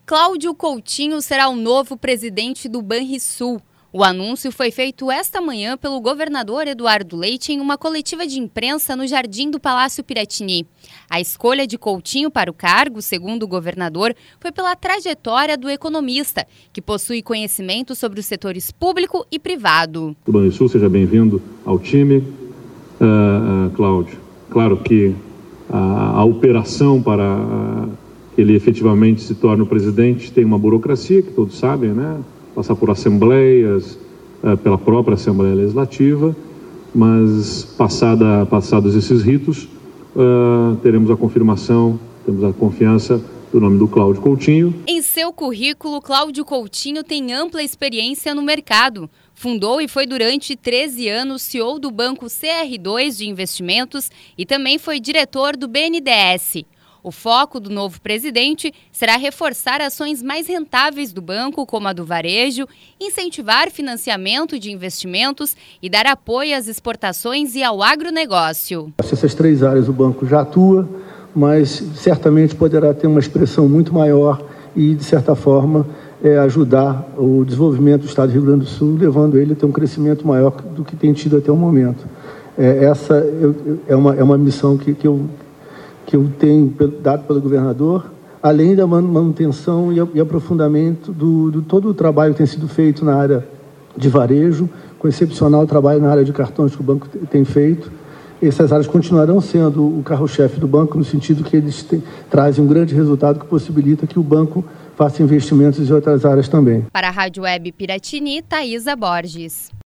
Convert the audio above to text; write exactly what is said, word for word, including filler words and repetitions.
Cláudio Coutinho será o novo presidente do Banrisul. O anúncio foi feito esta manhã pelo governador Eduardo Leite em uma coletiva de imprensa no Jardim do Palácio Piratini. A escolha de Coutinho para o cargo, segundo o governador, foi pela trajetória do economista, que possui conhecimento sobre os setores público e privado. O Banrisul, seja bem-vindo ao time, uh, uh, Cláudio. Claro que a, a operação para uh, que ele efetivamente se torne o presidente tem uma burocracia, que todos sabem, né? Passar por assembleias, uh, pela própria Assembleia Legislativa, mas passada, passados esses ritos, uh, teremos a confirmação, temos a confiança do nome do Cláudio Coutinho. Em seu currículo, Cláudio Coutinho tem ampla experiência no mercado. Fundou e foi durante treze anos C E O do Banco C R dois de Investimentos e também foi diretor do B N D E S. O foco do novo presidente será reforçar ações mais rentáveis do banco, como a do varejo, incentivar financiamento de investimentos e dar apoio às exportações e ao agronegócio. Essas três áreas o banco já atua, mas certamente poderá ter uma expressão muito maior e, de certa forma, é, ajudar o desenvolvimento do Estado do Rio Grande do Sul, levando ele a ter um crescimento maior do que tem tido até o momento. É, essa eu, é, uma, é uma missão que, que eu... que eu tenho dado pelo governador, além da manutenção e aprofundamento do, do todo o trabalho que tem sido feito na área de varejo, com excepcional trabalho na área de cartões que o banco tem feito. Essas áreas continuarão sendo o carro-chefe do banco, no sentido que eles te, trazem um grande resultado que possibilita que o banco faça investimentos em outras áreas também. Para a Rádio Web Piratini, Thaisa Borges.